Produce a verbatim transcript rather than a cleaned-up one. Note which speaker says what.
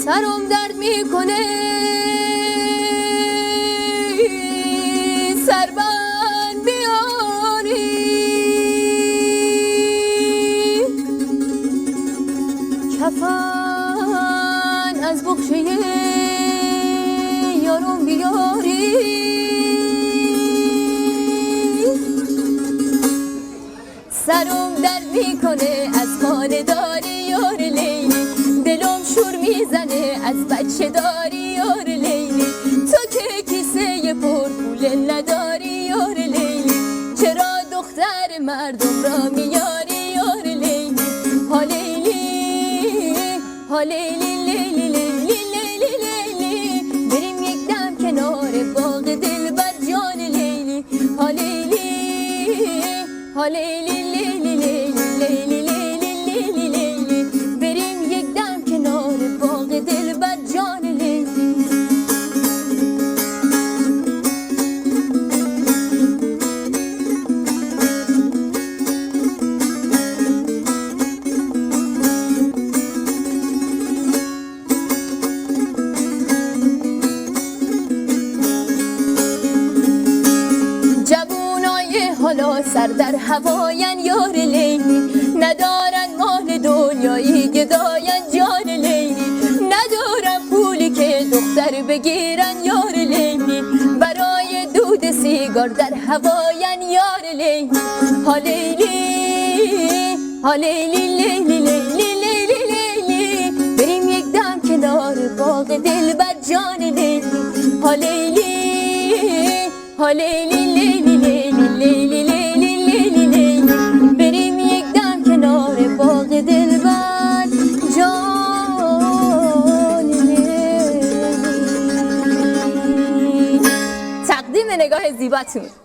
Speaker 1: سرم درد میکنه سربند بیاری کفن از بخشه یارم بیاری سرم درد میکنه از خانه داری یار لیلی دلم شور میزنه از بچه داری یار لیلی تو که کیسه پر پول نداری یار لیلی چرا دختر مردم را میاری یار لیلی ها لیلی ها لیلی لیلی لیلی لیلی لیلی بریم یک دم کنار باغ دل بر جان لیلی ها لیلی ها لیلی لیلی لیلی لیلی لیلی بریم یک دم کنار باغ دل بر جان لیلی جوونای حالا سر در هواین یار لیلی ندارن مال دنیایی گداین جان لیلی ندارن پولی که دختر بگیرن یار لیلی برای دود سیگار در هواین یار لیلی ها لیلی ها لیلی لیلی لیلی لیلی لیلی بریم یک دم کنار باغ دل بر جان لیلی ها لیلی ها لیلی لیلی لیلی لیلی لیلی لیلی لیلی بریم یک دم کنار باغ دل بر جان لیلی. تقدیم نگاه زیباتون.